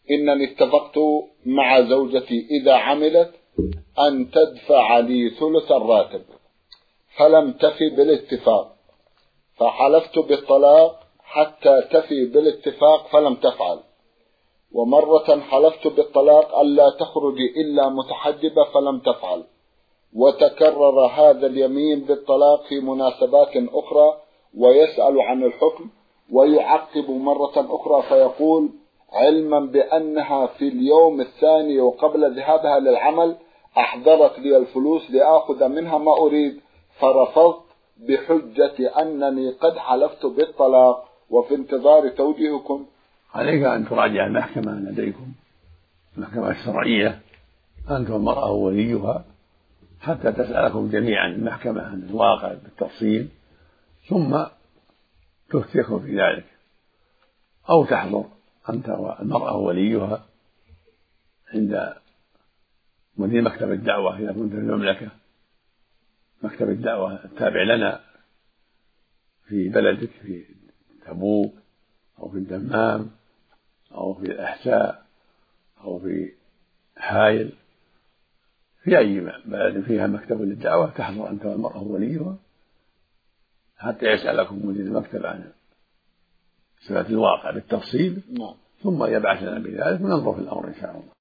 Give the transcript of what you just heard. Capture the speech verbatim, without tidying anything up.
إنني اتفقت مع زوجتي إذا عملت أن تدفع لي ثلث الراتب، فلم تفي بالاتفاق، فحلفت بالطلاق حتى تفي بالاتفاق فلم تفعل، ومرة حلفت بالطلاق ألا تخرجي إلا متحجبة فلم تفعل، وتكرر هذا اليمين بالطلاق في مناسبات أخرى، ويسأل عن الحكم ويعقب مرة أخرى فيقول: علما بأنها في اليوم الثاني وقبل ذهابها للعمل أحضرت لي الفلوس لآخذ منها ما أريد، فرفضت بحجة أنني قد حلفت بالطلاق، وفي انتظار توجيهكم. عليك أن تراجع المحكمة لديكم، المحكمة الشرعية، أنت والمرأة ووليها، حتى تسألكم جميعا المحكمة عن الواقع بالتفصيل، ثم تفتيكم في ذلك، أو تحضر أنت والمرأة ووليها عند مدير مكتب الدعوة إذا كنت في المملكة، مكتب الدعوة التابع لنا في بلدك، في تبوك أو في الدمام أو في الأحساء أو في حائل، في أي بلد فيها مكتب للدعوة تحضر أنت والمرأة ووليها حتى يسألكم مدير المكتب عن صفة الواقع بالتفصيل، ثم يبعث لنا بذلك وننظر في الأمر إن شاء الله.